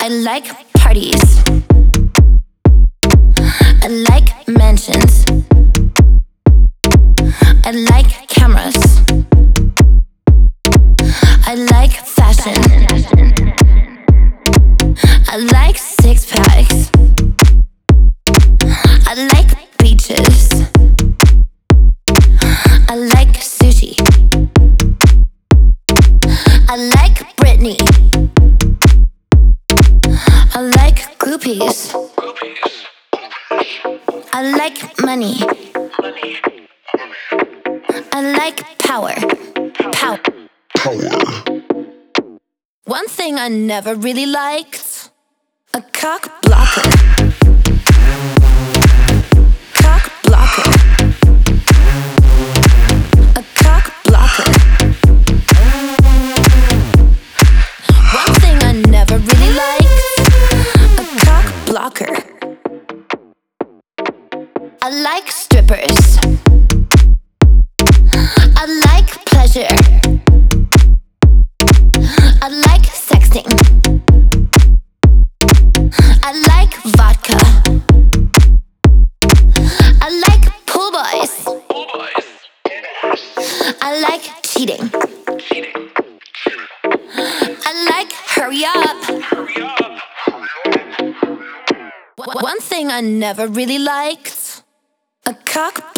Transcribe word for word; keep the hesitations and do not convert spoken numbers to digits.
I like parties. I like mansions. I like cameras. I like fashion. I like six packs. I like beaches. I like sushi. I like Britney. I like groupies. I like money. I like power. Power. Power. One thing I never really liked: a cock blocker. Cock blocker. A cock blocker. One thing I never really liked: a cock blocker. I like strippers. I like pleasure. I like sexting. I like vodka. I like pool boys. I like cheating. I like hurry up. One thing I never really liked: a cock